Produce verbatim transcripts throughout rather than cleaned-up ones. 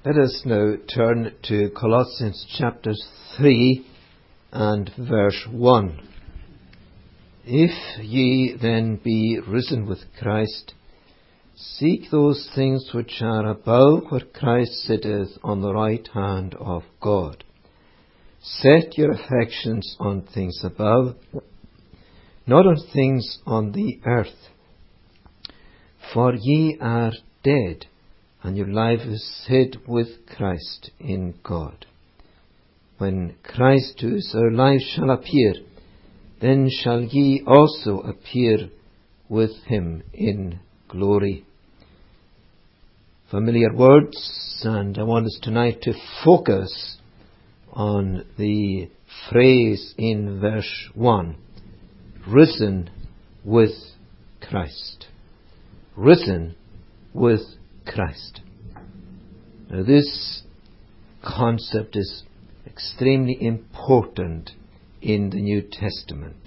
Let us now turn to Colossians chapter three and verse one. If ye then be risen with Christ, seek those things which are above, where Christ sitteth on the right hand of God. Set your affections on things above, not on things on the earth. For ye are dead, and your life is hid with Christ in God. When Christ, who is our life, shall appear, then shall ye also appear with him in glory. Familiar words, and I want us tonight to focus on the phrase in verse one, risen with Christ. Risen with Christ. Now this concept is extremely important in the New Testament.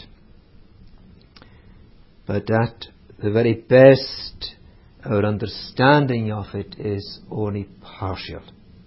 But at the very best, our understanding of it is only partial.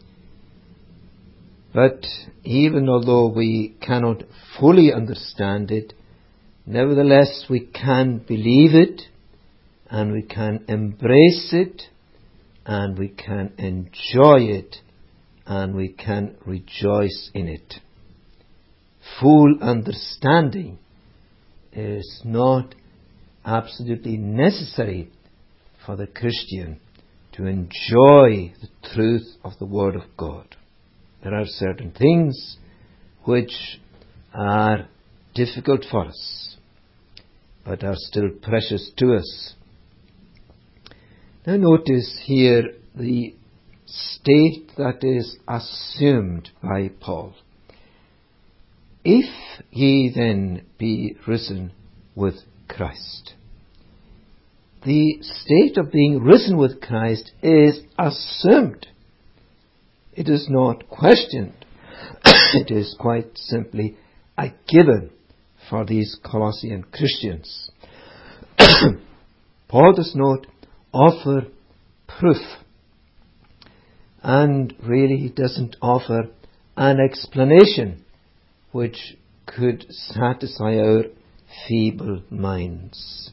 But even although we cannot fully understand it, nevertheless we can believe it, and we can embrace it, and we can enjoy it, and we can rejoice in it. Full understanding is not absolutely necessary for the Christian to enjoy the truth of the Word of God. There are certain things which are difficult for us, but are still precious to us. Now notice here the state that is assumed by Paul. If ye then be risen with Christ. The state of being risen with Christ is assumed. It is not questioned. It is quite simply a given for these Colossian Christians. Paul does not offer proof, and really he doesn't offer an explanation which could satisfy our feeble minds.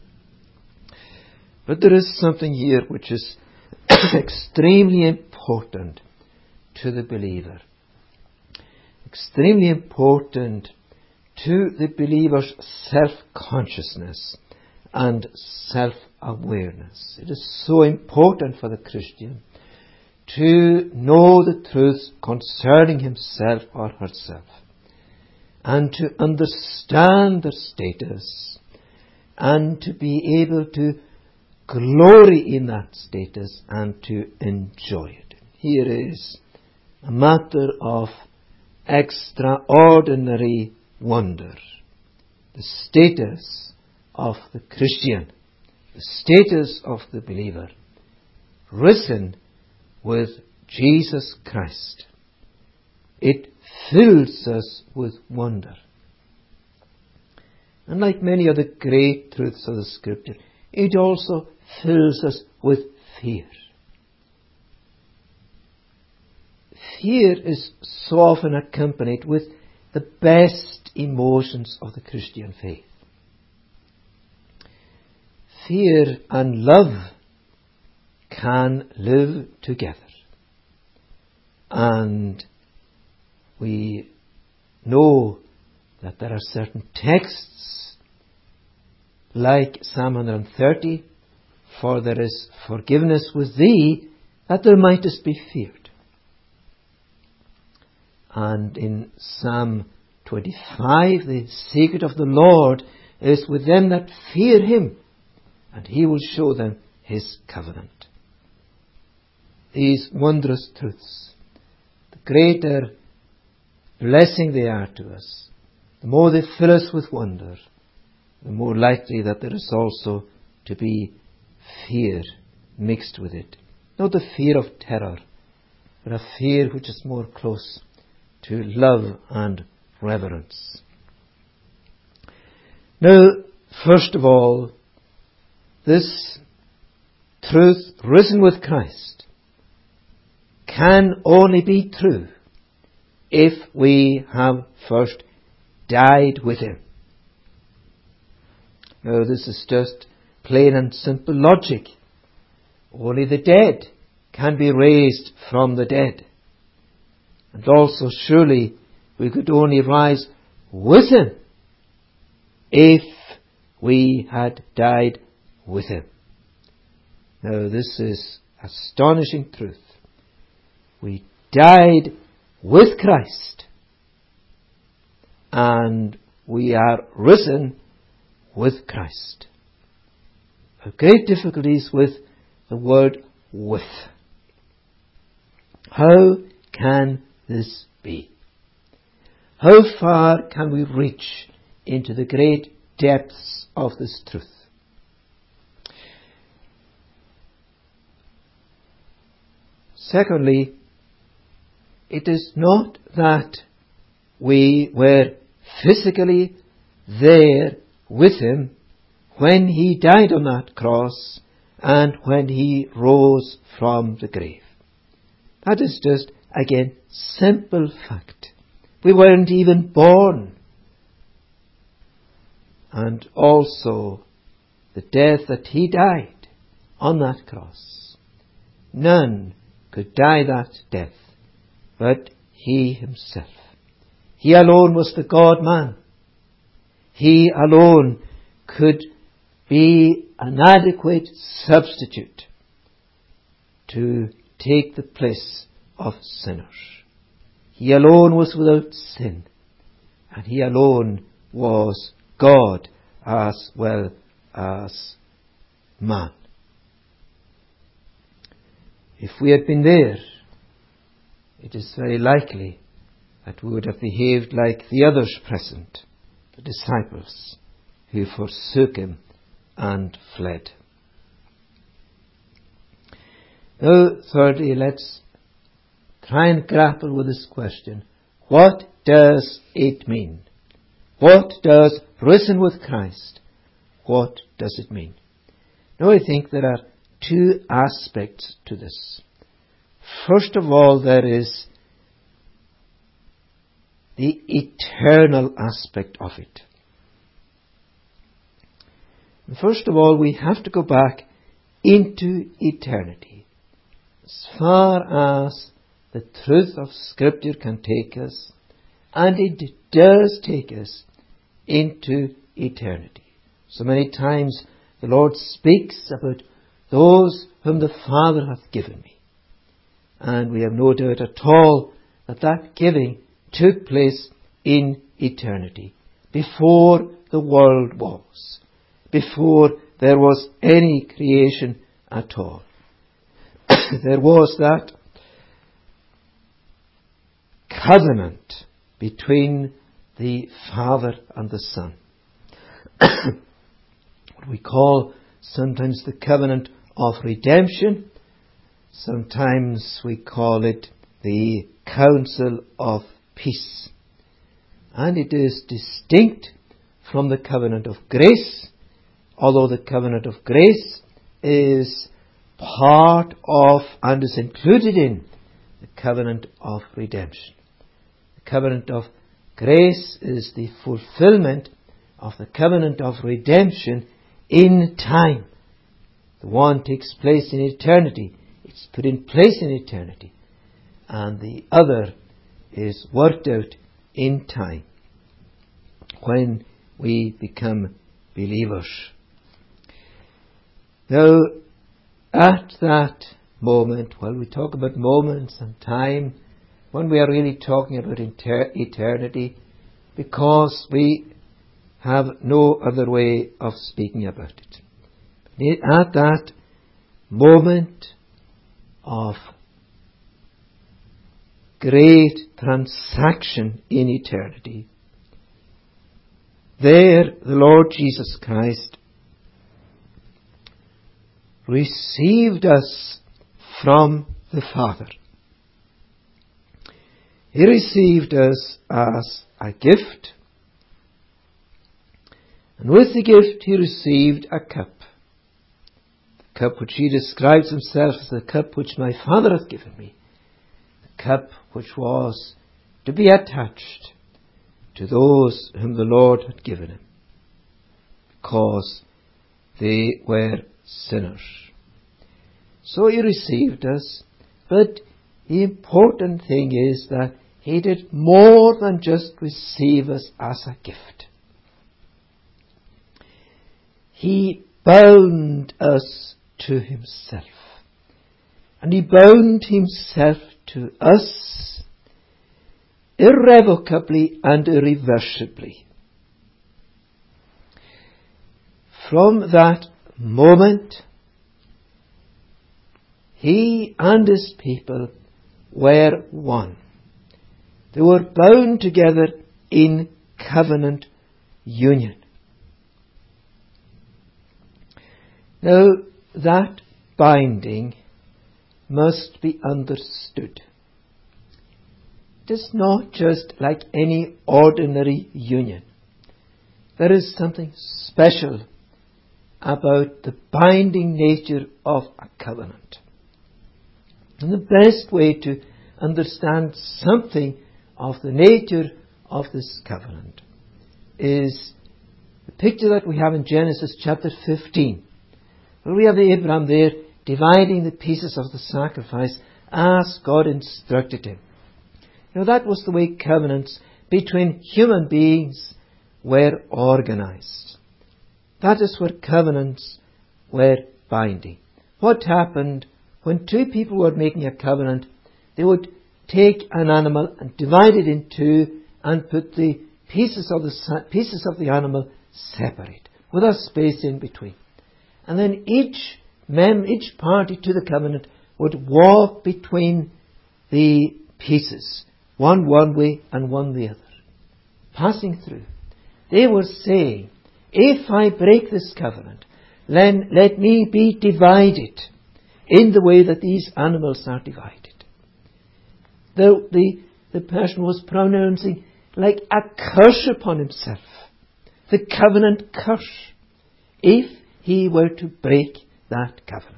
But there is something here which is extremely important to the believer, extremely important to the believer's self-consciousness and self-awareness. It is so important for the Christian to know the truth concerning himself or herself, and to understand their status, and to be able to glory in that status and to enjoy it. Here is a matter of extraordinary wonder. The status of the Christian, the status of the believer, risen with Jesus Christ. It fills us with wonder. And like many other great truths of the Scripture, it also fills us with fear. Fear is so often accompanied with the best emotions of the Christian faith. Fear and love can live together. And we know that there are certain texts like Psalm one thirty, for there is forgiveness with thee, that thou mightest be feared. And in Psalm twenty-five, the secret of the Lord is with them that fear him, and he will show them his covenant. These wondrous truths, the greater blessing they are to us, the more they fill us with wonder, the more likely that there is also to be fear mixed with it. Not the fear of terror, but a fear which is more close to love and reverence. Now, first of all, this truth, risen with Christ, can only be true if we have first died with him. Now, this is just plain and simple logic. Only the dead can be raised from the dead. And also, surely, we could only rise with him if we had died with him. Now, this is astonishing truth. We died with Christ, and we are risen with Christ. A great difficulties with the word with. How can this be? How far can we reach into the great depths of this truth? Secondly, it is not that we were physically there with him when he died on that cross and when he rose from the grave. That is just, again, simple fact. We weren't even born. And also the death that he died on that cross. None could die that death but he himself. He alone was the God-man. He alone could be an adequate substitute to take the place of sinners. He alone was without sin, and he alone was God as well as man. If we had been there, it is very likely that we would have behaved like the others present, the disciples who forsook him and fled. Now, thirdly, let's try and grapple with this question. What does it mean? What does risen with Christ, what does it mean? Now, I think there are two aspects to this. First of all, there is the eternal aspect of it. First of all, we have to go back into eternity. As far as the truth of Scripture can take us, and it does take us into eternity. So many times the Lord speaks about those whom the Father hath given me. And we have no doubt at all that that giving took place in eternity, before the world was, before there was any creation at all. There was that covenant between the Father and the Son. What we call sometimes the covenant of redemption. Sometimes we call it the counsel of peace. And it is distinct from the covenant of grace, although the covenant of grace is part of and is included in the covenant of redemption. The covenant of grace is the fulfillment of the covenant of redemption in time. The one takes place in eternity. It's put in place in eternity. And the other is worked out in time when we become believers. Now, at that moment, well, we talk about moments and time, when we are really talking about inter- eternity, because we have no other way of speaking about it. At that moment of great transaction in eternity, there the Lord Jesus Christ received us from the Father. He received us as a gift, and with the gift he received a cup. The cup which he describes himself as the cup which my Father hath given me. cup which was to be attached to those whom the Lord had given him, because they were sinners. So he received us, but the important thing is that he did more than just receive us as a gift. He bound us to himself. And he bound himself to us irrevocably and irreversibly. From that moment, he and his people were one. They were bound together in covenant union. Now, that binding must be understood. It is not just like any ordinary union. There is something special about the binding nature of a covenant. And the best way to understand something of the nature of this covenant is the picture that we have in Genesis chapter fifteen, where we have Abraham there dividing the pieces of the sacrifice as God instructed him. Now that was the way covenants between human beings were organized. That is where covenants were binding. What happened when two people were making a covenant? They would take an animal and divide it in two and put the pieces of the pieces of the animal separate, with a space in between. And then each mem, each party to the covenant would walk between the pieces, one one way and one the other, passing through. They were saying, if I break this covenant, then let me be divided in the way that these animals are divided. The, the, the person was pronouncing like a curse upon himself, the covenant curse, if he were to break that covenant.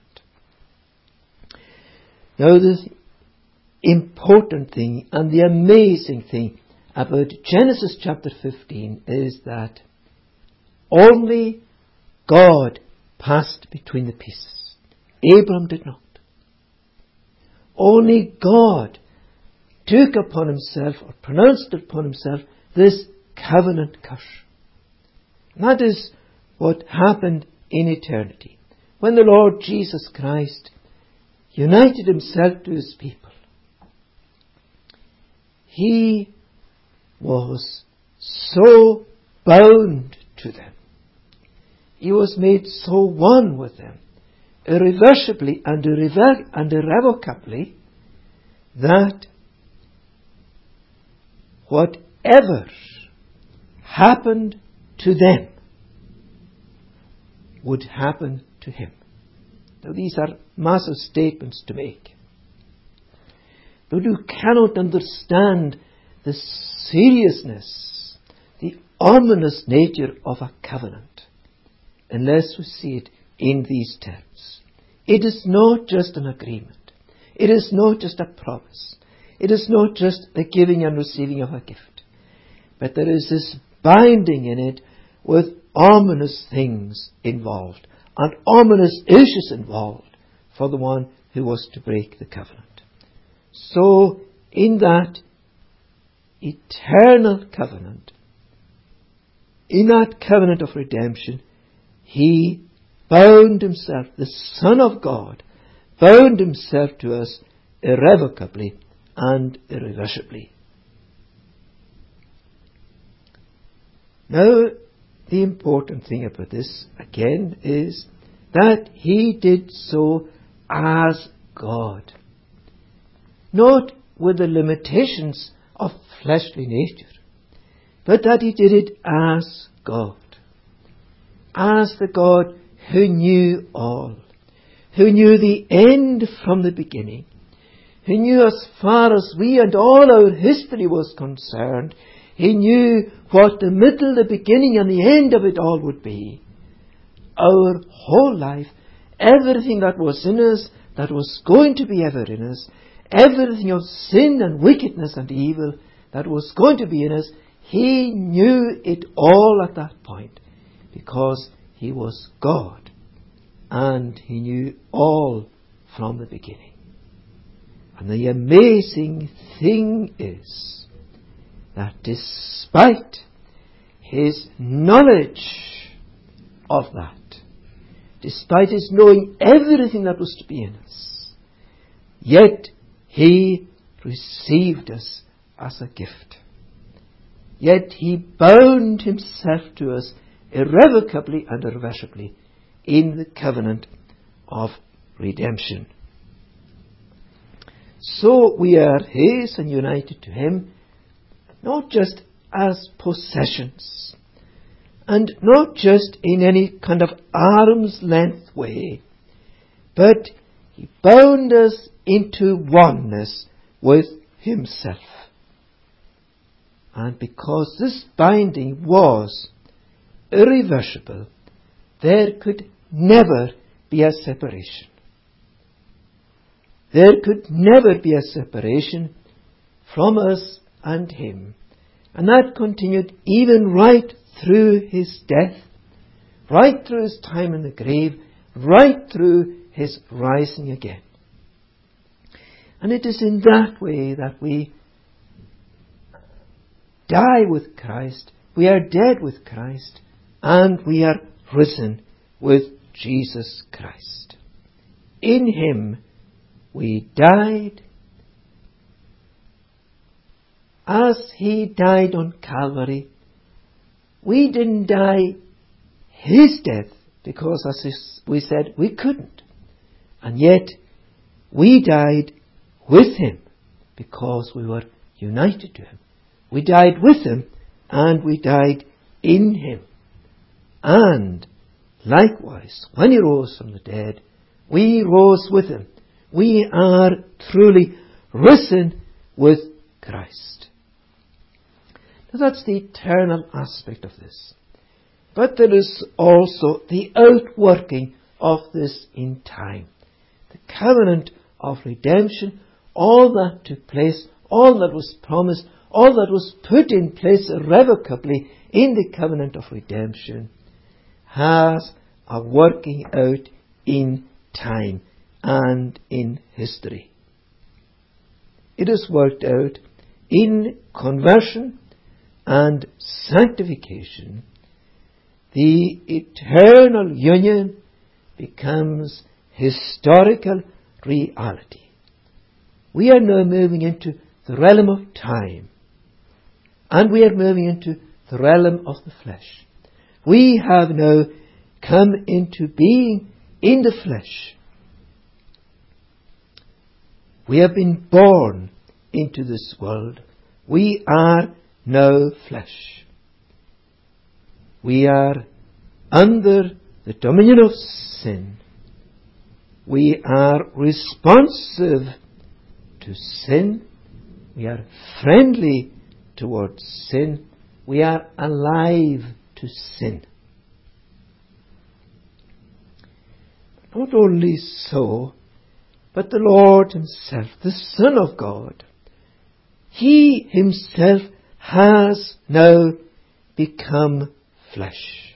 Now the important thing and the amazing thing about Genesis chapter fifteen is that only God passed between the pieces. Abram did not. Only God took upon himself, or pronounced upon himself, this covenant curse. And that is what happened in eternity, when the Lord Jesus Christ united himself to his people. He was so bound to them. He was made so one with them, irreversibly and, irrever- and irrevocably, that whatever happened to them would happen to him. Now these are massive statements to make. But you cannot understand the seriousness, the ominous nature of a covenant unless we see it in these terms. It is not just an agreement. It is not just a promise. It is not just the giving and receiving of a gift. But there is this binding in it with ominous things involved and ominous issues involved for the one who was to break the covenant. So, in that eternal covenant, in that covenant of redemption, he bound himself, the Son of God, bound himself to us irrevocably and irreversibly. Now, the important thing about this, again, is that he did so as God. Not with the limitations of fleshly nature, but that he did it as God. As the God who knew all, who knew the end from the beginning, who knew as far as we and all our history was concerned, he knew what the middle, the beginning and the end of it all would be. Our whole life, everything that was in us, that was going to be ever in us, everything of sin and wickedness and evil that was going to be in us, he knew it all at that point, because he was God and he knew all from the beginning. And the amazing thing is that despite his knowledge of that, despite his knowing everything that was to be in us, yet he received us as a gift. Yet he bound himself to us irrevocably and irreversibly in the covenant of redemption. So we are his and united to him, not just as possessions, and not just in any kind of arm's length way, but he bound us into oneness with himself. And because this binding was irreversible, there could never be a separation. There could never be a separation from us and him. And that continued even right through his death, right through his time in the grave, right through his rising again. And it is in that way that we die with Christ, we are dead with Christ, and we are risen with Jesus Christ. In him we died as he died on Calvary. We didn't die his death because, as we said, we couldn't. And yet we died with him because we were united to him. We died with him and we died in him. And likewise, when he rose from the dead, we rose with him. We are truly risen with Christ. Now that's the eternal aspect of this. But there is also the outworking of this in time. The covenant of redemption, all that took place, all that was promised, all that was put in place irrevocably in the covenant of redemption, has a working out in time and in history. It is worked out in conversion and sanctification. The eternal union becomes historical reality. We are now moving into the realm of time, and we are moving into the realm of the flesh. We have now come into being in the flesh. We have been born into this world. We are now flesh. We are under the dominion of sin. We are responsive to sin. We are friendly towards sin. We are alive to sin. Not only so, but the Lord himself, the Son of God, he himself has now become flesh.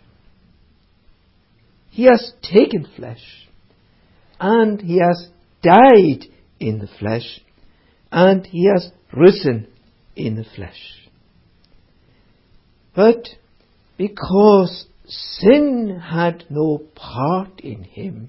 He has taken flesh, and he has died in the flesh, and he has risen in the flesh. But because sin had no part in him,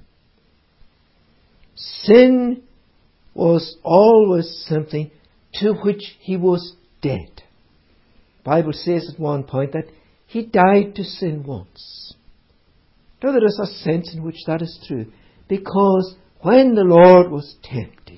sin was always something to which he was dead. The Bible says at one point that he died to sin once. Now there is a sense in which that is true, because when the Lord was tempted,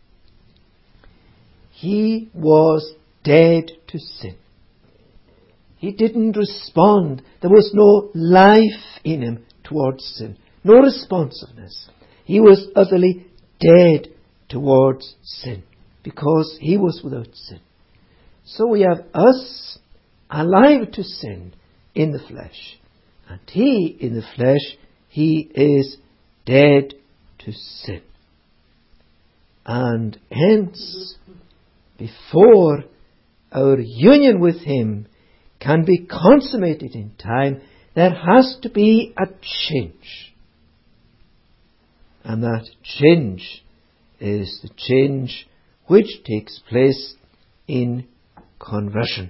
he was dead to sin. He didn't respond. There was no life in him towards sin, no responsiveness. He was utterly dead towards sin because he was without sin. So we have us alive to sin in the flesh, and he in the flesh, he is dead to sin. And hence, before our union with Him can be consummated in time, there has to be a change. And that change is the change which takes place in conversion.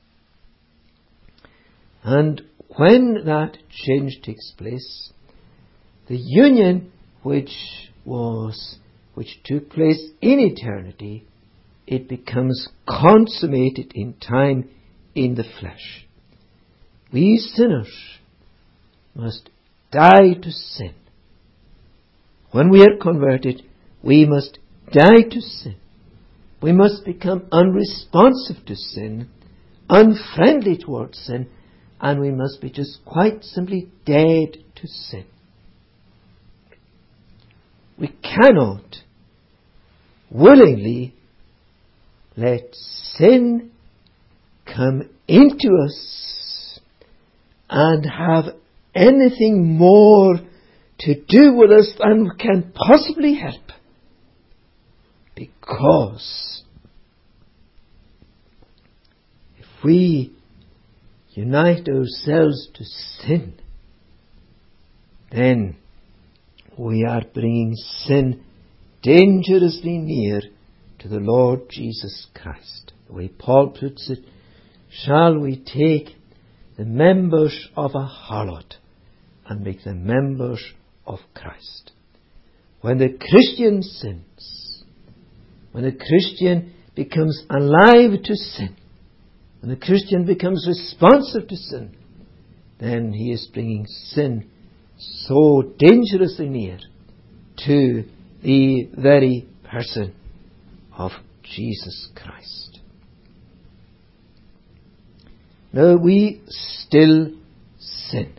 And when that change takes place, the union which was, which took place in eternity, it becomes consummated in time in the flesh. We sinners must die to sin. When we are converted, we must die to sin. We must become unresponsive to sin, unfriendly towards sin, and we must be just quite simply dead to sin. We cannot willingly let sin come into us and have anything more to do with us than we can possibly help. Because if we unite ourselves to sin, then we are bringing sin dangerously near to the Lord Jesus Christ. The way Paul puts it, shall we take the members of a harlot and make them members of Christ? When the Christian sins, when the Christian becomes alive to sin, when the Christian becomes responsive to sin, then he is bringing sin so dangerously near to the very person of Jesus Christ. Now we still sin.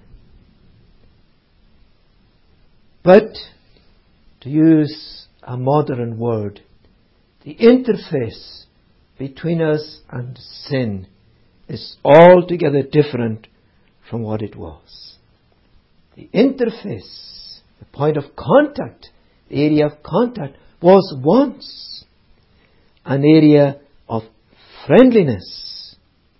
But, to use a modern word, the interface between us and sin is altogether different from what it was. The interface, the point of contact, the area of contact, was once an area of friendliness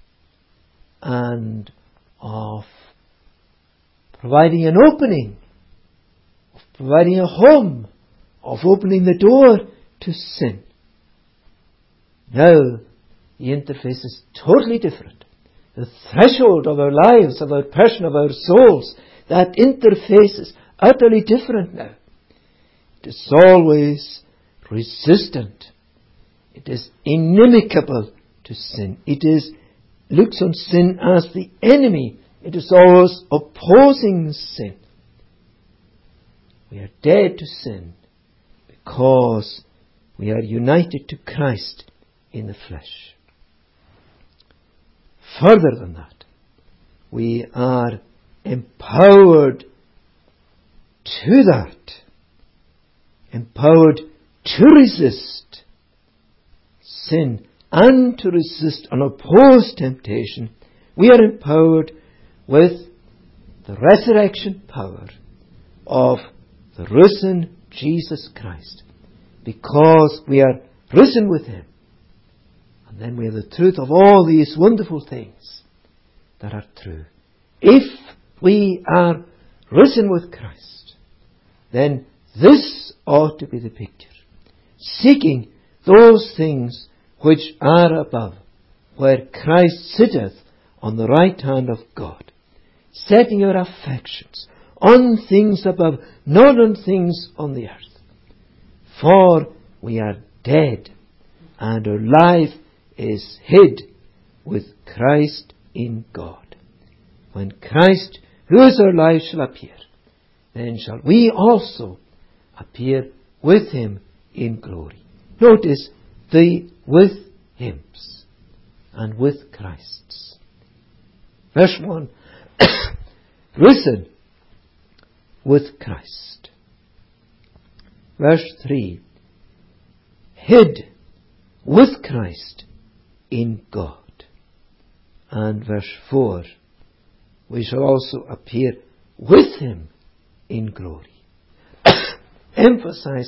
and of providing an opening, of providing a home, of opening the door to sin. Now, the interface is totally different. The threshold of our lives, of our person, of our souls, that interface is utterly different now. It is always resistant. It is inimical to sin. It is looks on sin as the enemy. It is always opposing sin. We are dead to sin because we are united to Christ in the flesh. Further than that, we are empowered to that, empowered to resist sin and to resist and oppose temptation. We are empowered with the resurrection power of the risen Jesus Christ, because we are risen with Him. And then we have the truth of all these wonderful things that are true. If we are risen with Christ, then this ought to be the picture. Seeking those things which are above, where Christ sitteth on the right hand of God. Setting our affections on things above, not on things on the earth. For we are dead, and our life is hid with Christ in God. When Christ, who is our life, shall appear, then shall we also appear with Him in glory. Notice the with Him's and with Christ's. Verse one, risen with Christ. Verse three, hid with Christ in God. And verse four, we shall also appear with Him in glory. Emphasizing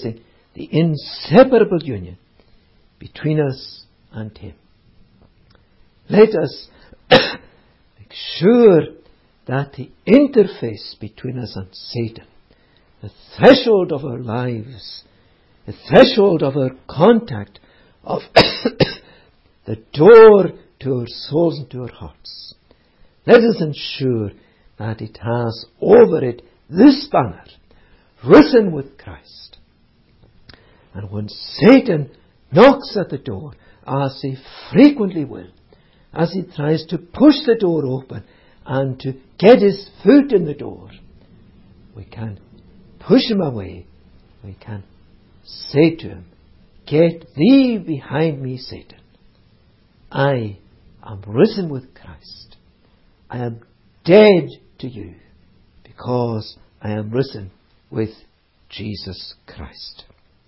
the inseparable union between us and Him. Let us make sure that the interface between us and Satan, the threshold of our lives, the threshold of our contact, of the door to our souls and to our hearts, let us ensure that it has over it this banner, risen with Christ. And when Satan knocks at the door, as he frequently will, as he tries to push the door open and to get his foot in the door, we can push him away. We can say to him, "Get thee behind me, Satan. I am risen with Christ. I am dead to you because I am risen with Jesus Christ."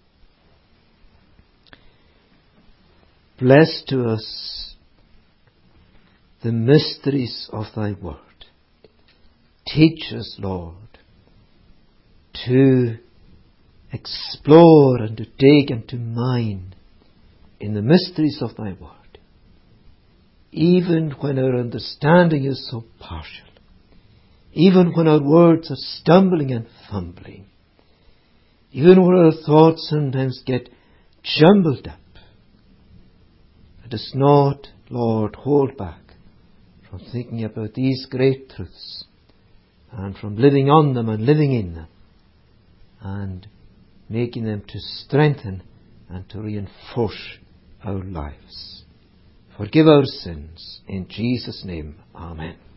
Bless to us the mysteries of thy word. Teach us, Lord, to explore and to dig and to mine in the mysteries of thy word, even when our understanding is so partial, even when our words are stumbling and fumbling, even when our thoughts sometimes get jumbled up. Let us not, Lord, hold back from thinking about these great truths and from living on them and living in them and making them to strengthen and to reinforce our lives. Forgive our sins. In Jesus' name, amen.